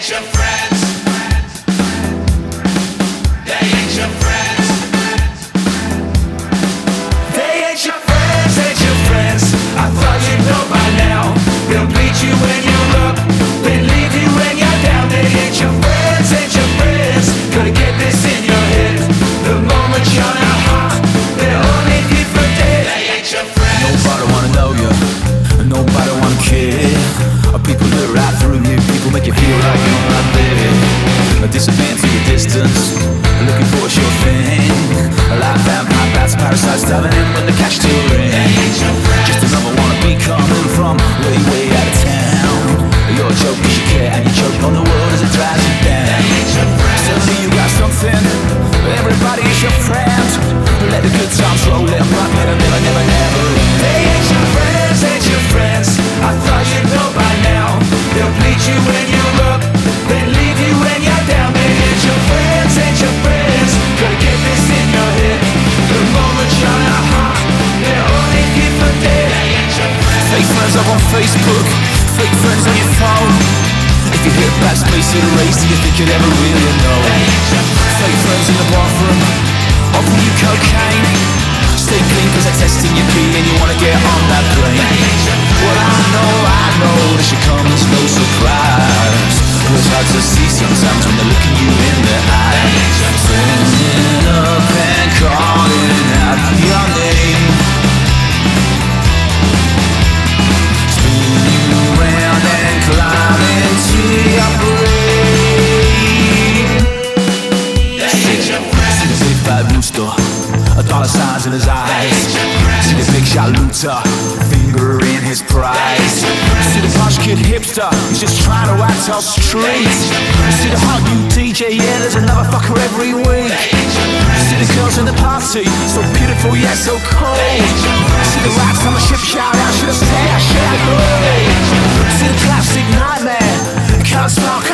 ain't your friends. They ain't your friends. They ain't your friends, ain't your friends. I thought you'd know by now. They'll bleed you when you're up, then leave you when you're down. They ain't your friends, ain't your friends. Gotta get this in your head. The moment you're not hot, they'll only be for dead. They ain't your friends. Nobody wanna know you, nobody wanna care. People look right through you, people make you feel like you're not there. Disappearing to your distance, looking for a sure thing. Like vampire bats, parasites diving in when the cash to ring. Just another wannabe coming from way, way out of town. You're a joke cause you care and you choke on the world as it drives you down. Suddenly you got something, everybody is your friend. Let the good times roll, let them rock, let them never, never, never end. They ain't your friends, ain't your friends. I thought you'd know by now. They'll bleed you when you're up, then leave you when you're down. They ain't your friends, ain't your friends. Gotta get this in your head. The moment you're not hot, they're only here for dead. They ain't your friends. Fake friends up on Facebook, fake friends on your phone. If you hit backspace at a race, do you think you'd ever really know? Fake friends in the bathroom, offer you cocaine. Stay clean cause they're testing your pee and you wanna get on that plane. Well I know this should come as no surprise. But it's hard to see sometimes when they're looking you in the eye. Turning up and calling out your name, spinning around and climbing to your brain. See the big bad rooster, dollar signs in his eyes. See the big shot looter, finger in his prize. See the posh kid hipster, he's just trying to act all street. See the hot new DJ, yeah, there's another fucker every week. See the girls in the party, so beautiful yet so cold. See the rats on the ship shout out, should I stay or should I go? See the classic nightmare, can't smoke